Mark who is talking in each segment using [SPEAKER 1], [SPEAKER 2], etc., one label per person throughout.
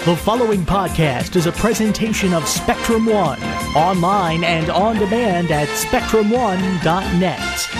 [SPEAKER 1] The following podcast is a presentation of Spectrum One, online and on demand at spectrumone.net.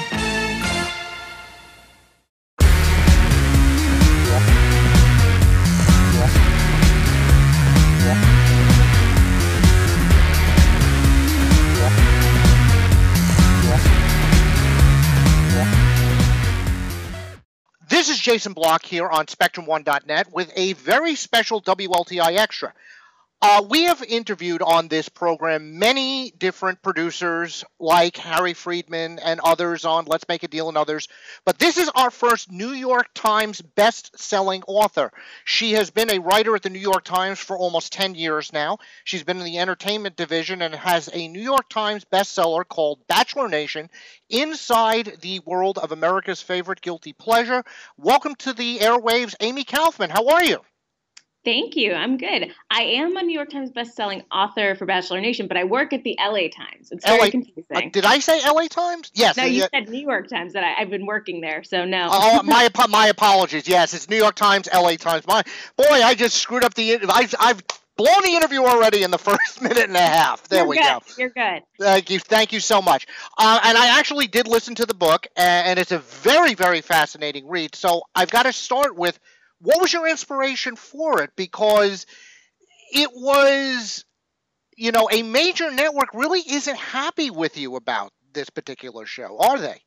[SPEAKER 2] This is Jason Block here on SpectrumOne.net with a very special WLTI Extra. We have interviewed on this program many different producers like Harry Friedman and others on Let's Make a Deal and others, but this is our first New York Times best-selling author. She has been a writer at the New York Times for almost 10 years now. She's been in the entertainment division and has a New York Times bestseller called Bachelor Nation, Inside the World of America's Favorite Guilty Pleasure. Welcome to the airwaves, Amy Kaufman. How are you?
[SPEAKER 3] Thank you. I'm good. I am a New York Times bestselling author for Bachelor Nation, but I work at the LA Times. It's very confusing.
[SPEAKER 2] Did I say LA Times? Yes.
[SPEAKER 3] No, you said New York Times. That I've been working there, so no.
[SPEAKER 2] Oh, my apologies. Yes, it's New York Times, LA Times. I just screwed up the. I've blown the interview already in the first minute and a half. There we go.
[SPEAKER 3] You're good.
[SPEAKER 2] Thank you so much. And I actually did listen to the book, and it's a very, very fascinating read. So I've got to start with, what was your inspiration for it? Because it was, a major network really isn't happy with you about this particular show, are they?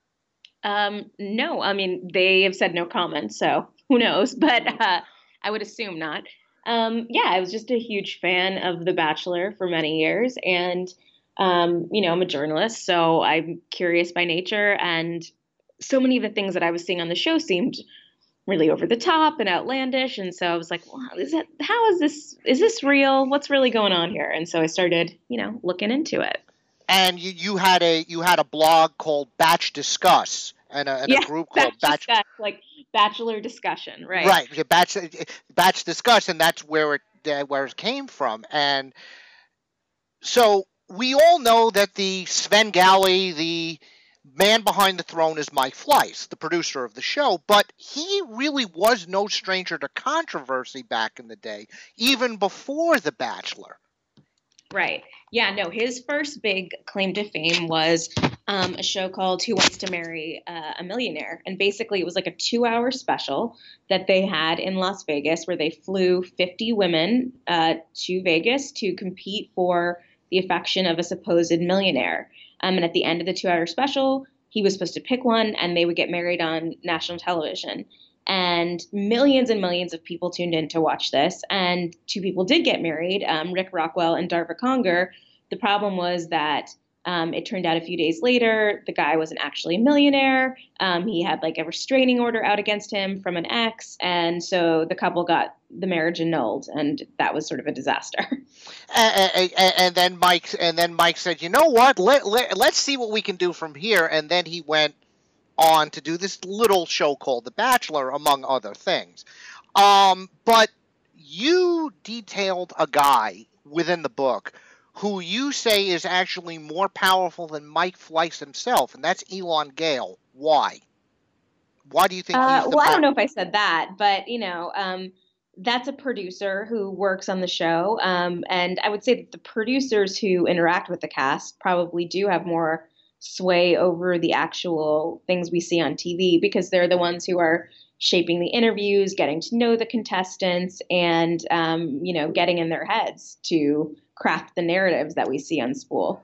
[SPEAKER 3] No, I mean, they have said no comment, so who knows? But I would assume not. I was just a huge fan of The Bachelor for many years, and I'm a journalist, so I'm curious by nature, and so many of the things that I was seeing on the show seemed really over the top and outlandish, and so I was like, "Wow, is this real? What's really going on here?" And so I started, looking into it.
[SPEAKER 2] And you had a blog called Batch Discuss, and a group called Batch
[SPEAKER 3] Discuss, like Bachelor Discussion, right?
[SPEAKER 2] Right, Batch Discuss, and that's where it came from. And so we all know that the Svengali, the man behind the throne, is Mike Fleiss, the producer of the show, but he really was no stranger to controversy back in the day, even before The Bachelor.
[SPEAKER 3] Right. Yeah, no, his first big claim to fame was a show called Who Wants to Marry a Millionaire? And basically it was like a 2-hour special that they had in Las Vegas where they flew 50 women to Vegas to compete for the affection of a supposed millionaire. And at the end of the 2-hour special, he was supposed to pick one and they would get married on national television. And millions of people tuned in to watch this. And 2 people did get married, Rick Rockwell and Darva Conger. The problem was that it turned out a few days later, the guy wasn't actually a millionaire. He had like a restraining order out against him from an ex. And so the couple got the marriage annulled, and that was sort of a disaster.
[SPEAKER 2] And then Mike said, "You know what? Let's see what we can do from here." And then he went on to do this little show called The Bachelor, among other things. But you detailed a guy within the book who you say is actually more powerful than Mike Fleiss himself, and that's Elan Gale. Why? Why do you think he's the
[SPEAKER 3] I don't know if I said that, but, that's a producer who works on the show. And I would say that the producers who interact with the cast probably do have more sway over the actual things we see on TV, because they're the ones who are shaping the interviews, getting to know the contestants, and, getting in their heads to craft the narratives that we see on Spool.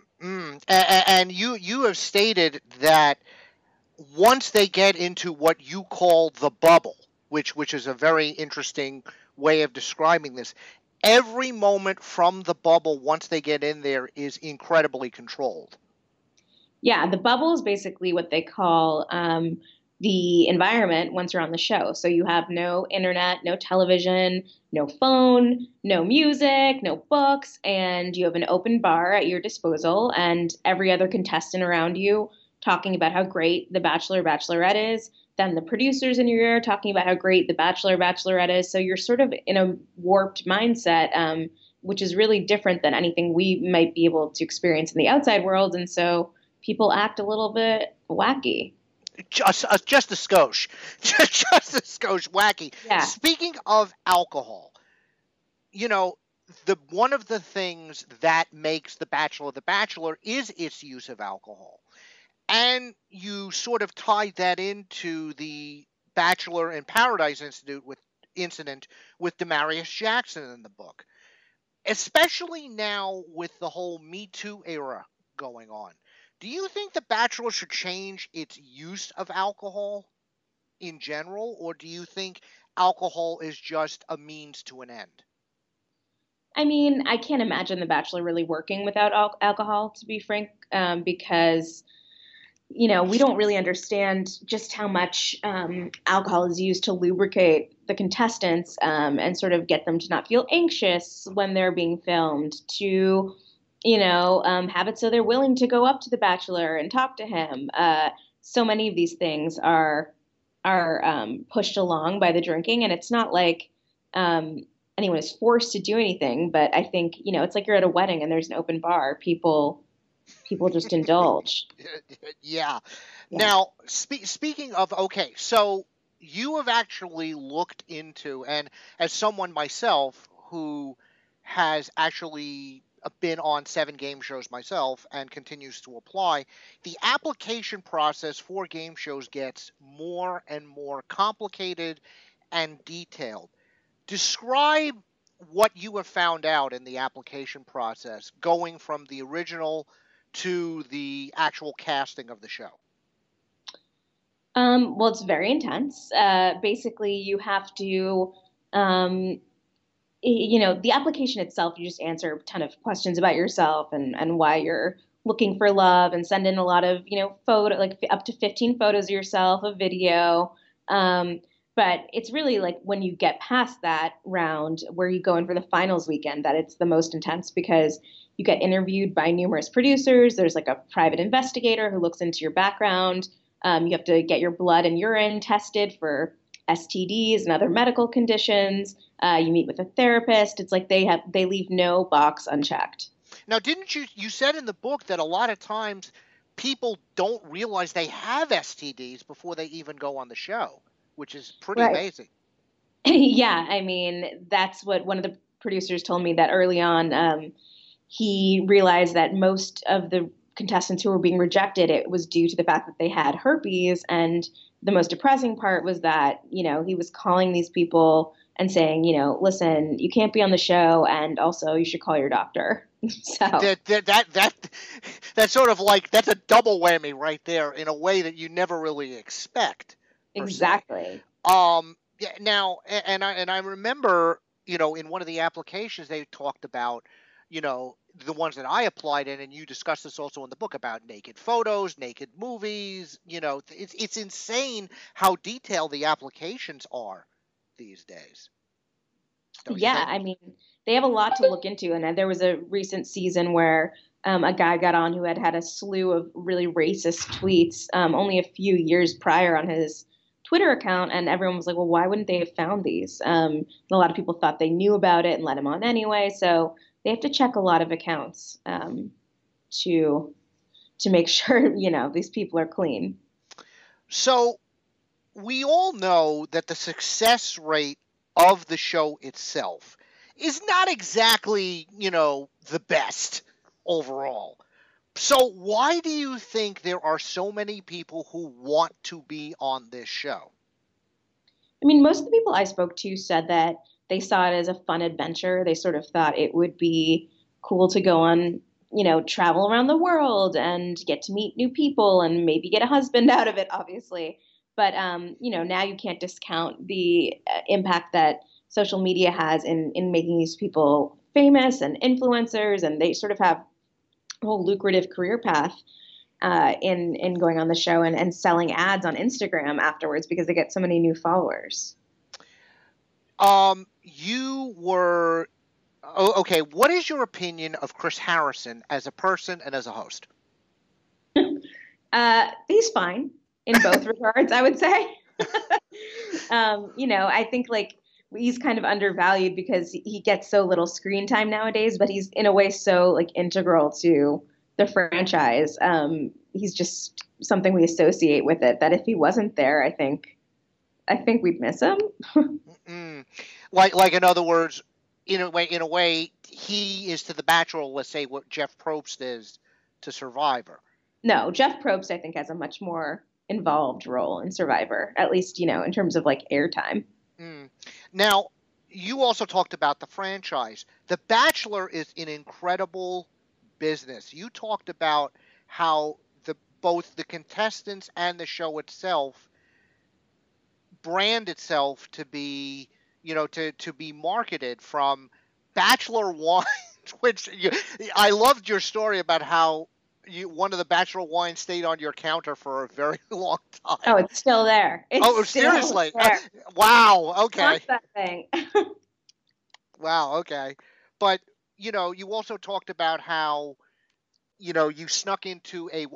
[SPEAKER 2] And you have stated that once they get into what you call the bubble, which is a very interesting way of describing this, every moment from the bubble, once they get in there, is incredibly controlled.
[SPEAKER 3] Yeah, the bubble is basically what they call the environment once you're on the show. So you have no internet, no television, no phone, no music, no books, and you have an open bar at your disposal, and every other contestant around you talking about how great The Bachelor, Bachelorette is, then the producers in your ear talking about how great The Bachelor, Bachelorette is. So you're sort of in a warped mindset, which is really different than anything we might be able to experience in the outside world. And so people act a little bit wacky.
[SPEAKER 2] Just a skosh. Just a skosh wacky.
[SPEAKER 3] Yeah.
[SPEAKER 2] Speaking of alcohol, you know, the one of the things that makes The Bachelor is its use of alcohol. And you sort of tied that into the Bachelor in Paradise incident with Demarius Jackson in the book. Especially now with the whole Me Too era going on. Do you think The Bachelor should change its use of alcohol in general, or do you think alcohol is just a means to an end?
[SPEAKER 3] I mean, I can't imagine The Bachelor really working without alcohol, to be frank, because we don't really understand just how much alcohol is used to lubricate the contestants and sort of get them to not feel anxious when they're being filmed, to, have it so they're willing to go up to the Bachelor and talk to him. So many of these things are pushed along by the drinking, and it's not like anyone is forced to do anything. But I think, it's like you're at a wedding and there's an open bar. People just indulge.
[SPEAKER 2] Yeah.
[SPEAKER 3] Yeah.
[SPEAKER 2] Now, speaking of, okay, so you have actually looked into, and as someone myself who has actually been on 7 game shows myself and continues to apply, the application process for game shows gets more and more complicated and detailed. Describe what you have found out in the application process going from the original to the actual casting of the show.
[SPEAKER 3] Well, it's very intense. Basically, you have to, the application itself, you just answer a ton of questions about yourself and why you're looking for love, and send in a lot of, photo, like up to 15 photos of yourself, a video. But it's really like when you get past that round where you go in for the finals weekend that it's the most intense, because you get interviewed by numerous producers. There's like a private investigator who looks into your background. You have to get your blood and urine tested for STDs and other medical conditions. You meet with a therapist. It's like they leave no box unchecked.
[SPEAKER 2] Now, didn't you said in the book that a lot of times people don't realize they have STDs before they even go on the show, which is pretty
[SPEAKER 3] Right.
[SPEAKER 2] amazing.
[SPEAKER 3] Yeah, I mean, that's what one of the producers told me, that early on, he realized that most of the contestants who were being rejected, it was due to the fact that they had herpes. And the most depressing part was that, he was calling these people and saying, listen, you can't be on the show, and also you should call your doctor. So
[SPEAKER 2] That's sort of like, that's a double whammy right there in a way that you never really expect.
[SPEAKER 3] exactly.
[SPEAKER 2] Yeah. Now, and I remember, in one of the applications they talked about, the ones that I applied in, and you discussed this also in the book, about naked photos, naked movies. It's insane how detailed the applications are these days.
[SPEAKER 3] Yeah, I mean, they have a lot to look into. And there was a recent season where a guy got on who had a slew of really racist tweets only a few years prior on his Twitter account. And everyone was like, well, why wouldn't they have found these? And a lot of people thought they knew about it and let him on anyway. So they have to check a lot of accounts to make sure, these people are clean.
[SPEAKER 2] So we all know that the success rate of the show itself is not exactly, the best overall. So why do you think there are so many people who want to be on this show?
[SPEAKER 3] I mean, most of the people I spoke to said that they saw it as a fun adventure. They sort of thought it would be cool to go on, travel around the world and get to meet new people and maybe get a husband out of it, obviously. But, now you can't discount the impact that social media has in making these people famous and influencers, and they sort of have a whole lucrative career path in going on the show and selling ads on Instagram afterwards because they get so many new followers.
[SPEAKER 2] You were okay. What is your opinion of Chris Harrison as a person and as a host?
[SPEAKER 3] He's fine in both regards, I would say. I think he's kind of undervalued because he gets so little screen time nowadays, but he's in a way so integral to the franchise. He's just something we associate with it, that if he wasn't there, I think we'd miss him.
[SPEAKER 2] Like in other words, in a way, he is to The Bachelor, let's say, what Jeff Probst is to Survivor.
[SPEAKER 3] No, Jeff Probst, I think, has a much more involved role in Survivor, at least, in terms of like airtime.
[SPEAKER 2] Now, you also talked about the franchise. The Bachelor is an incredible business. You talked about how both the contestants and the show itself brand itself to be, to be marketed from Bachelor wines, which I loved your story about how one of the Bachelor wines stayed on your counter for a very long time.
[SPEAKER 3] Oh, it's still there.
[SPEAKER 2] Seriously?
[SPEAKER 3] There.
[SPEAKER 2] Wow. Okay.
[SPEAKER 3] What's that thing?
[SPEAKER 2] Wow. Okay. But, you also talked about how, you snuck into a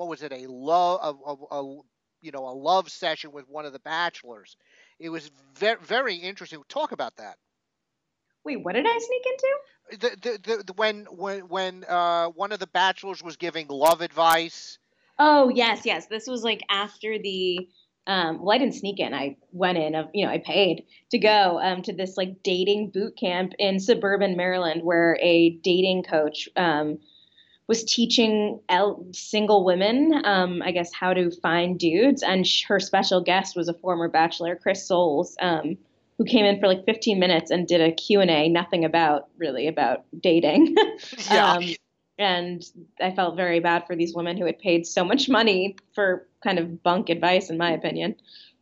[SPEAKER 2] love session with one of the bachelors. It was very, very interesting. Talk about that.
[SPEAKER 3] Wait, what did I sneak into?
[SPEAKER 2] When one of the bachelors was giving love advice.
[SPEAKER 3] Oh, yes. This was like after the well, I didn't sneak in. I went in. I paid to go to this like dating boot camp in suburban Maryland, where a dating coach was teaching single women, I guess, how to find dudes. And her special guest was a former bachelor, Chris Soules, who came in for like 15 minutes and did a Q&A, nothing about dating.
[SPEAKER 2] Yeah.
[SPEAKER 3] And I felt very bad for these women who had paid so much money for kind of bunk advice, in my opinion.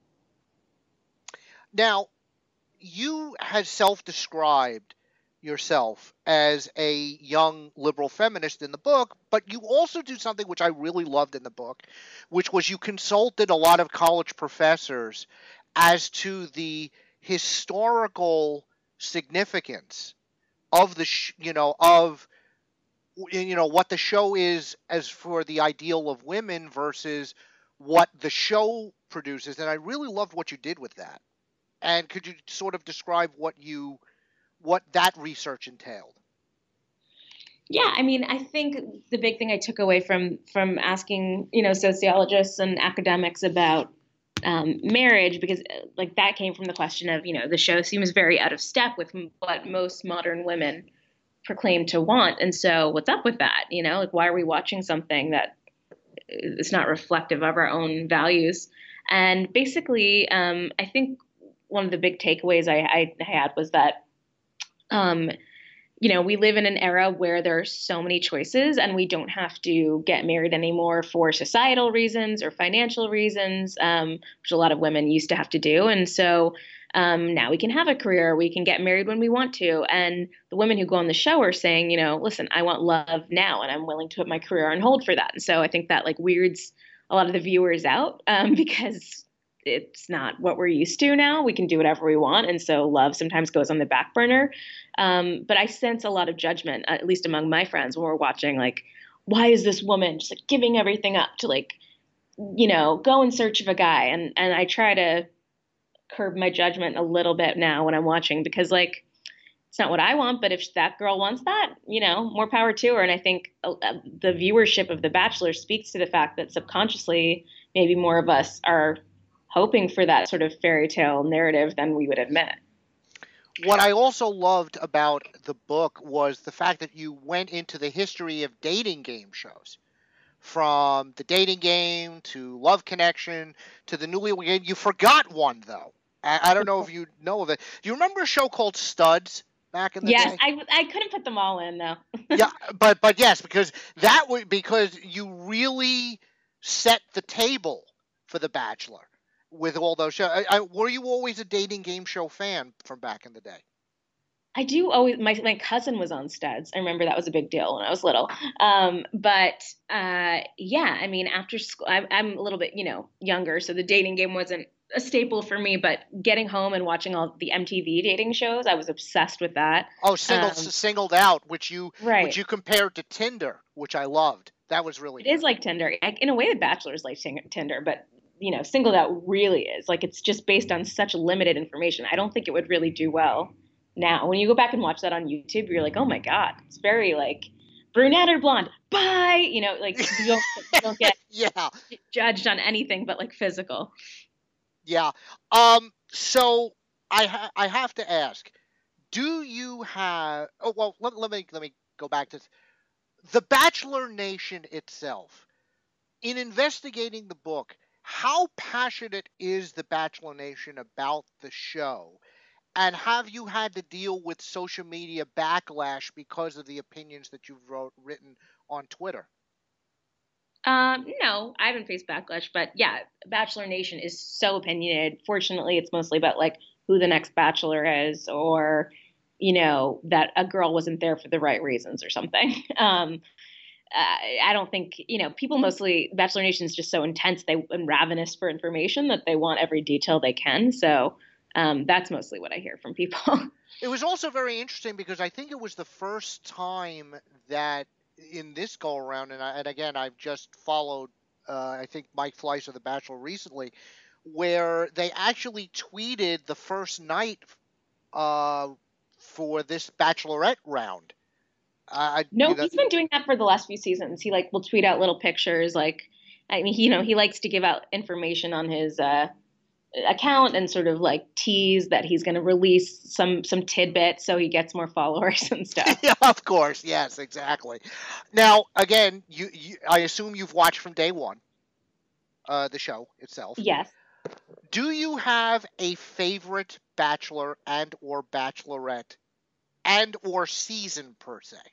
[SPEAKER 2] Now, you had self-described yourself as a young liberal feminist in the book, but you also do something which I really loved in the book, which was you consulted a lot of college professors as to the historical significance of what the show is as for the ideal of women versus what the show produces. And I really loved what you did with that. And could you sort of describe what that research entailed?
[SPEAKER 3] Yeah, I mean, I think the big thing I took away from asking, sociologists and academics about marriage, because like that came from the question of, the show seems very out of step with what most modern women proclaim to want. And so what's up with that? Like, why are we watching something that is not reflective of our own values? And basically, I think one of the big takeaways I had was that, we live in an era where there are so many choices and we don't have to get married anymore for societal reasons or financial reasons, which a lot of women used to have to do. And so now we can have a career, we can get married when we want to. And the women who go on the show are saying, listen, I want love now and I'm willing to put my career on hold for that. And so I think that like weirds a lot of the viewers out because it's not what we're used to now. We can do whatever we want. And so love sometimes goes on the back burner. But I sense a lot of judgment, at least among my friends, when we're watching, like, why is this woman just like giving everything up to like, go in search of a guy? And I try to curb my judgment a little bit now when I'm watching, because like, it's not what I want, but if that girl wants that, more power to her. And I think the viewership of The Bachelor speaks to the fact that subconsciously, maybe more of us are hoping for that sort of fairy tale narrative than we would admit.
[SPEAKER 2] What I also loved about the book was the fact that you went into the history of dating game shows. From The Dating Game to Love Connection to the Newlywed Game. You forgot one, though. I don't know if you know of it. Do you remember a show called Studs back in the day?
[SPEAKER 3] Yes, I couldn't put them all in, though.
[SPEAKER 2] Yeah, but yes, because you really set the table for The Bachelor with all those shows. Were you always a dating game show fan from back in the day?
[SPEAKER 3] I do always. My cousin was on Studs. I remember that was a big deal when I was little. Yeah, I mean, after school, I'm a little bit, younger, so the dating game wasn't a staple for me. But getting home and watching all the MTV dating shows, I was obsessed with that.
[SPEAKER 2] Oh, Singled Out, which you compared to Tinder, which I loved. That was really.
[SPEAKER 3] It is like Tinder. In a way, The Bachelor is like Tinder, but Singled Out really is. Like, it's just based on such limited information. I don't think it would really do well now. When you go back and watch that on YouTube, you're like, oh my God, it's very like brunette or blonde. Bye. Like you don't get judged on anything but like physical.
[SPEAKER 2] Yeah. So I have to ask, do you you have? Oh well, let me go back to the Bachelor Nation itself. In investigating the book, how passionate is the Bachelor Nation about the show? And have you had to deal with social media backlash because of the opinions that you've written on Twitter?
[SPEAKER 3] No, I haven't faced backlash, but yeah, Bachelor Nation is so opinionated. Fortunately, it's mostly about like who the next bachelor is, or that a girl wasn't there for the right reasons or something. I don't think people mostly Bachelor Nation is just so intense and ravenous for information that they want every detail they can. So that's mostly what I hear from people.
[SPEAKER 2] It was also very interesting because I think it was the first time that in this go around, and again, I've just followed, I think Mike Fleiss of The Bachelor recently, where they actually tweeted the first night for this Bachelorette round.
[SPEAKER 3] No, he's been doing that for the last few seasons. He will tweet out little pictures. He likes to give out information on his account and sort of tease that he's going to release some tidbits so he gets more followers and stuff.
[SPEAKER 2] Yeah, of course. Yes, exactly. Now, again, I assume you've watched from day one, the show itself.
[SPEAKER 3] Yes.
[SPEAKER 2] Do you have a favorite Bachelor and or Bachelorette and or season per se?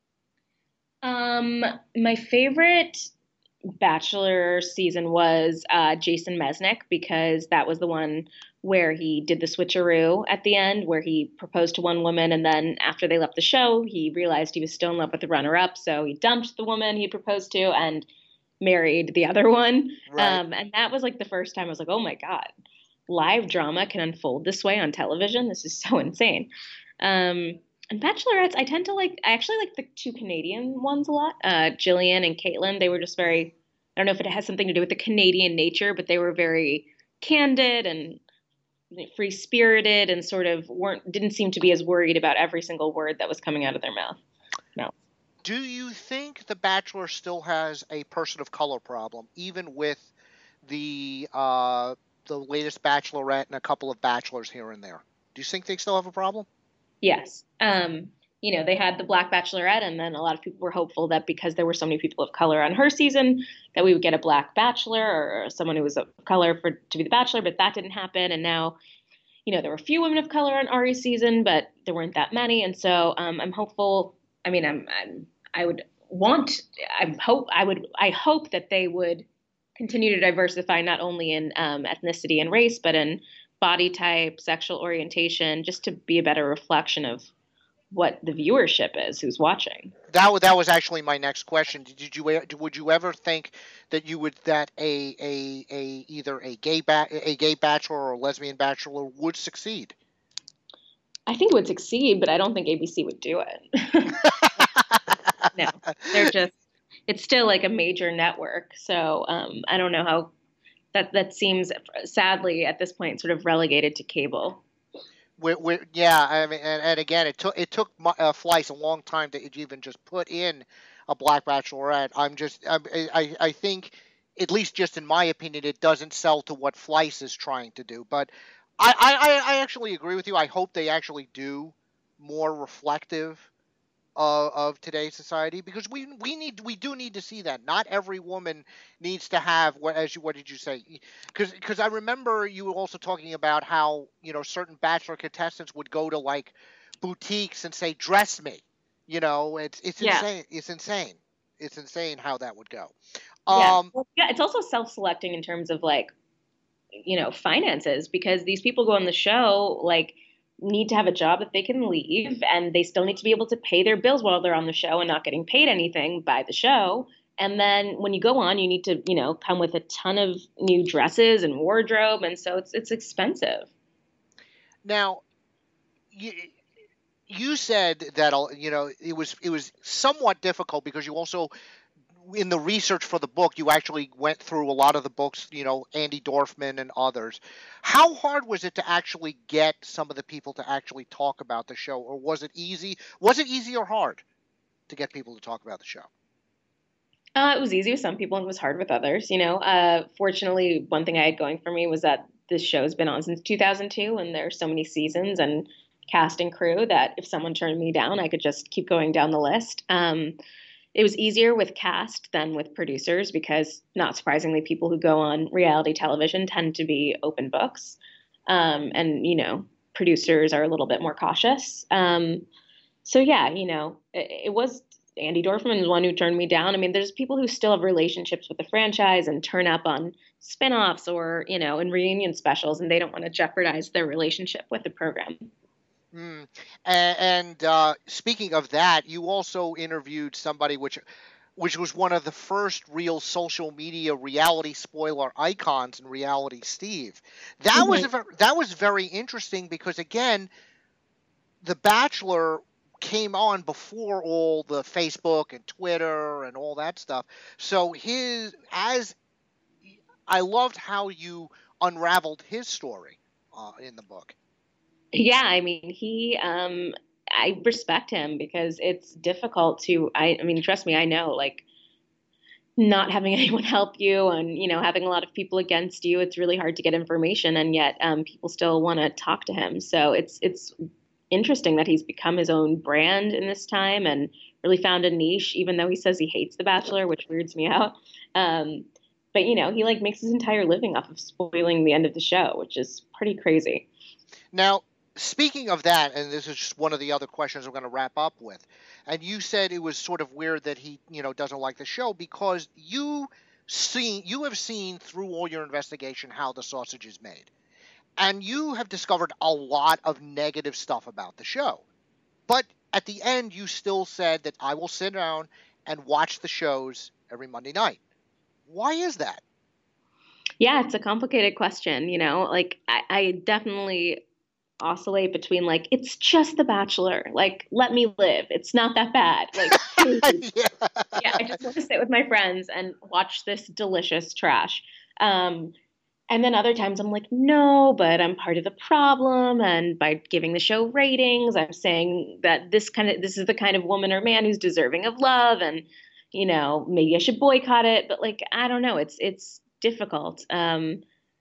[SPEAKER 3] My favorite Bachelor season was Jason Mesnick, because that was the one where he did the switcheroo at the end, where he proposed to one woman, and then after they left the show, he realized he was still in love with the runner-up, so he dumped the woman he proposed to and married the other one.
[SPEAKER 2] Right.
[SPEAKER 3] And that was the first time I was like, oh my God, live drama can unfold this way on television. This is so insane. And Bachelorettes, I actually like the two Canadian ones a lot. Jillian and Caitlin, they were just very, I don't know if it has something to do with the Canadian nature, but they were very candid and free-spirited and sort of didn't seem to be as worried about every single word that was coming out of their mouth. No.
[SPEAKER 2] Do you think The Bachelor still has a person of color problem, even with the latest Bachelorette and a couple of bachelors here and there? Do you think they still have a problem?
[SPEAKER 3] Yes. They had the Black Bachelorette, and then a lot of people were hopeful that because there were so many people of color on her season, that we would get a Black Bachelor or someone who was of color to be the Bachelor, but that didn't happen. And now, there were a few women of color on Ari's season, but there weren't that many. And so I'm hopeful. I mean, I hope that they would continue to diversify not only in ethnicity and race, but in body type, sexual orientation, just to be a better reflection of what the viewership is who's watching.
[SPEAKER 2] That was actually my next question. Would you ever think that either a gay bachelor or a lesbian bachelor would succeed?
[SPEAKER 3] I think it would succeed, but I don't think ABC would do it. No, it's still a major network. So I don't know how that seems, sadly, at this point, sort of relegated to cable.
[SPEAKER 2] Yeah, I mean, and again, it took Fleiss a long time to even just put in a Black Bachelorette. I think, at least just in my opinion, it doesn't sell to what Fleiss is trying to do. But I actually agree with you. I hope they actually do more reflective of today's society, because we do need to see that. Not every woman needs to have what did you say? Because I remember you also talking about how certain Bachelor contestants would go to boutiques and say, "Dress me." It's
[SPEAKER 3] Yeah.
[SPEAKER 2] insane. It's insane. It's insane how that would go.
[SPEAKER 3] It's also self-selecting in terms of finances, because these people go on the show need to have a job that they can leave, and they still need to be able to pay their bills while they're on the show and not getting paid anything by the show. And then when you go on, you need to, come with a ton of new dresses and wardrobe, and so it's expensive.
[SPEAKER 2] Now, you said that it was somewhat difficult because you also, in the research for the book, you actually went through a lot of the books, Andy Dorfman and others. How hard was it to actually get some of the people to actually talk about the show, or was it easy? Was it easy or hard to get people to talk about the show?
[SPEAKER 3] It was easy with some people and it was hard with others. Fortunately, one thing I had going for me was that this show's been on since 2002, and there are so many seasons, and cast and crew that if someone turned me down, I could just keep going down the list. It was easier with cast than with producers because, not surprisingly, people who go on reality television tend to be open books. And, producers are a little bit more cautious. So, yeah, it was Andy Dorfman is the one who turned me down. I mean, there's people who still have relationships with the franchise and turn up on spinoffs or, in reunion specials, and they don't want to jeopardize their relationship with the program.
[SPEAKER 2] Mm. And speaking of that, you also interviewed somebody which was one of the first real social media reality spoiler icons in Reality Steve. That was very interesting because, again, The Bachelor came on before all the Facebook and Twitter and all that stuff. So I loved how you unraveled his story in the book.
[SPEAKER 3] Yeah, I mean, I respect him because it's difficult I mean, trust me, I know, like, not having anyone help you and, having a lot of people against you, it's really hard to get information, and yet people still want to talk to him. So it's interesting that he's become his own brand in this time and really found a niche, even though he says he hates The Bachelor, which weirds me out. But, he like makes his entire living off of spoiling the end of the show, which is pretty crazy.
[SPEAKER 2] Now, speaking of that, and this is just one of the other questions I'm going to wrap up with, and you said it was sort of weird that he, doesn't like the show because you have seen through all your investigation how the sausage is made. And you have discovered a lot of negative stuff about the show. But at the end, you still said that I will sit down and watch the shows every Monday night. Why is that?
[SPEAKER 3] Yeah, it's a complicated question, like I definitely oscillate between like, it's just The Bachelor, like, let me live. It's not that bad. Like, yeah, I just want to sit with my friends and watch this delicious trash. And then other times I'm like, no, but I'm part of the problem. And by giving the show ratings, I'm saying that this is the kind of woman or man who's deserving of love. And, maybe I should boycott it. But like, I don't know. It's difficult. And,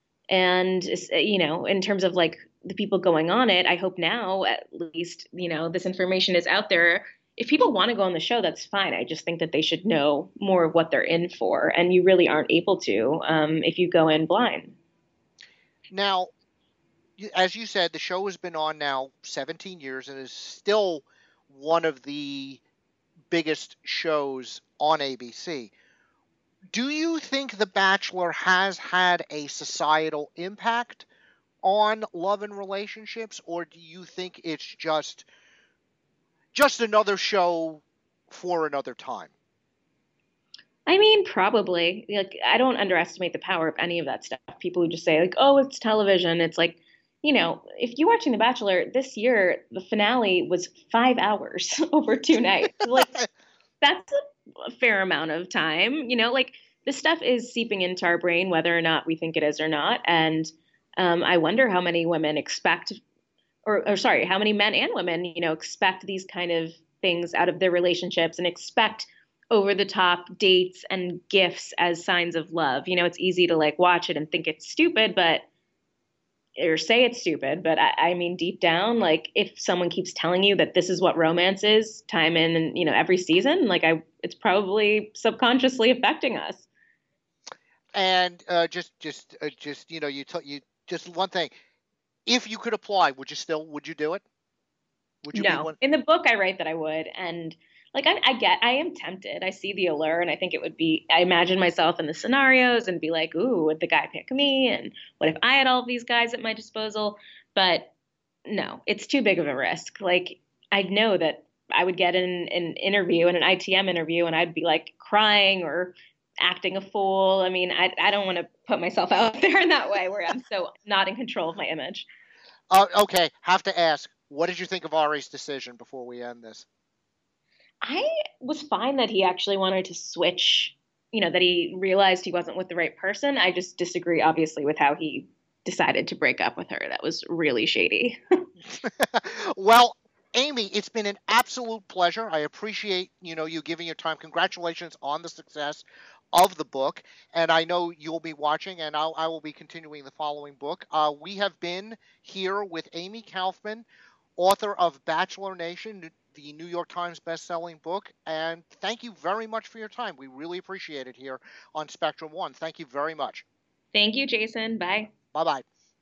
[SPEAKER 3] in terms of like the people going on it, I hope now at least, this information is out there. If people want to go on the show, that's fine. I just think that they should know more of what they're in for. And you really aren't able to if you go in blind.
[SPEAKER 2] Now, as you said, the show has been on now 17 years and is still one of the biggest shows on ABC. Do you think The Bachelor has had a societal impact on love and relationships, or do you think it's just another show for another time?
[SPEAKER 3] I mean, probably. Like, I don't underestimate the power of any of that stuff. People who just say like, "Oh, it's television." It's like, if you're watching The Bachelor this year, the finale was 5 hours over 2 nights. Like, that's a fair amount of time. Like, this stuff is seeping into our brain, whether or not we think it is or not. And I wonder how many women expect, or sorry, how many men and women, expect these kind of things out of their relationships and expect over the top dates and gifts as signs of love. It's easy to like watch it and think it's stupid, or say it's stupid. But I mean, deep down, like if someone keeps telling you that this is what romance is time in and, every season, like it's probably subconsciously affecting us.
[SPEAKER 2] And just one thing. If you could apply, would you do it? Would you
[SPEAKER 3] No.
[SPEAKER 2] be one?
[SPEAKER 3] In the book, I write that I would. And like, I am tempted. I see the allure and I think it would be, I imagine myself in the scenarios and be like, ooh, would the guy pick me? And what if I had all of these guys at my disposal? But no, it's too big of a risk. Like, I'd know that I would get an interview, an ITM interview, and I'd be like crying or acting a fool. I mean, I don't want to put myself out there in that way where I'm so not in control of my image.
[SPEAKER 2] Okay, have to ask, what did you think of Ari's decision before we end this?
[SPEAKER 3] I was fine that he actually wanted to switch, that he realized he wasn't with the right person. I just disagree, obviously, with how he decided to break up with her. That was really shady.
[SPEAKER 2] Well, Amy, it's been an absolute pleasure. I appreciate, you giving your time. Congratulations on the success of the book. And I know you'll be watching, and I will be continuing the following book. We have been here with Amy Kaufman, author of Bachelor Nation, the New York Times best-selling book. And thank you very much for your time. We really appreciate it here on Spectrum One. Thank you very much.
[SPEAKER 3] Thank you, Jason. Bye.
[SPEAKER 2] Bye-bye.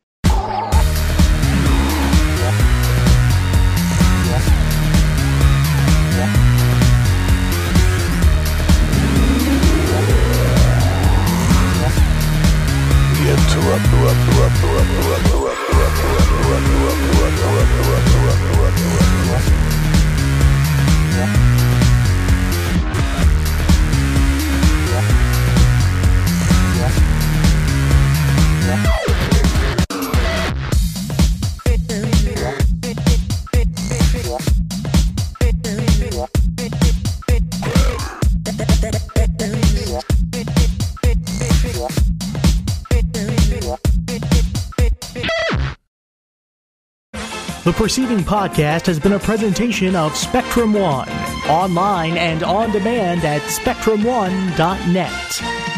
[SPEAKER 1] The preceding podcast has been a presentation of Spectrum One, online and on demand at spectrumone.net.